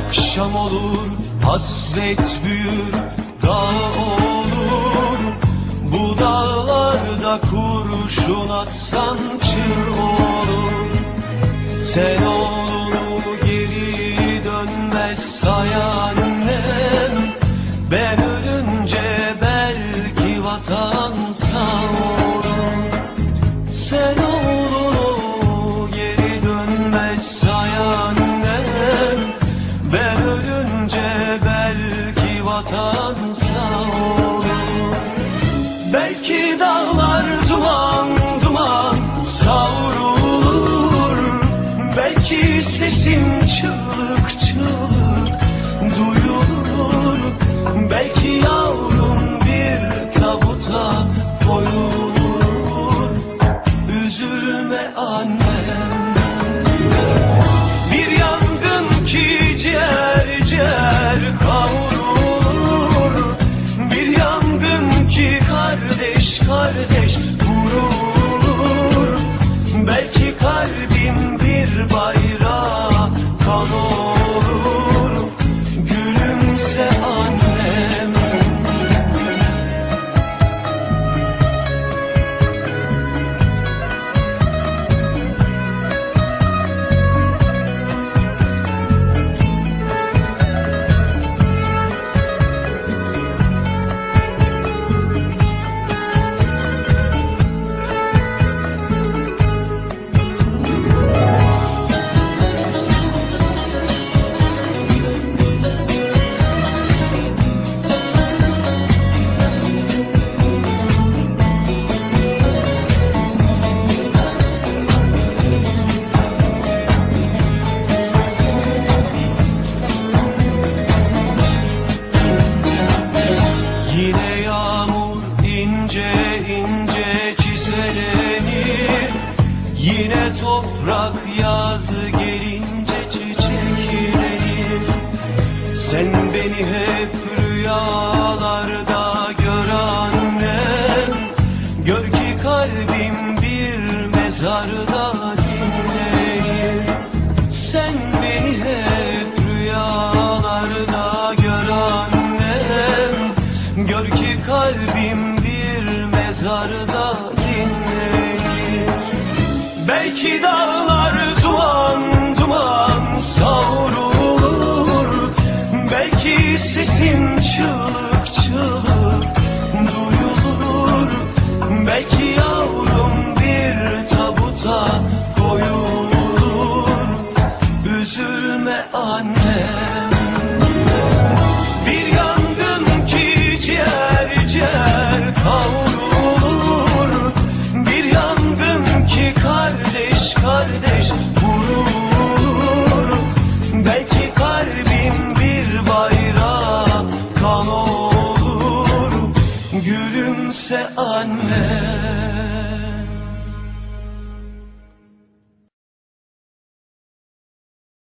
Akşam olur, hasret büyür, dağ olur. Bu dağlarda kurşun atsan çığ olur. Sen oğlunu geri dönmez say annem. Ben ölünce belki vatan sağ olur. Sen oğlunu geri dönmez say annem. Ben ölünce belki vatan sağ olur. Belki dağlar duman duman savrulur. Belki sesim çığlık çığlık duyulur. Belki yavrum bir tabuta koyulur. Üzülme annem. Bir yangın ki ciğer ciğer kavrulur. Bir yangın ki kardeş kardeş vurulur. Belki kalbim bir bayrağa kan olur. Gülümse annem. Yine yağmur ince ince çiselenir. Yine toprak yazı gelince çiçeklenir. Sen beni hep rüyalarda gör annem. Gör ki kalbim bir mezarda dinlenir. Sen beni hep rüyalarda gör annem. Gör ki kalbim bir mezarda dinlenir. Belki dağlar duman duman savrulur. Belki sesim çığlık çığlık duyulur. Belki yavrum bir tabuta koyulur. Üzülme annem. Bir yangın ki ciğer ciğer kavrulur. Bir yangın ki kardeş kardeş vurulur. Belki kalbim bir bayrağa kan olur. Gülümse annem.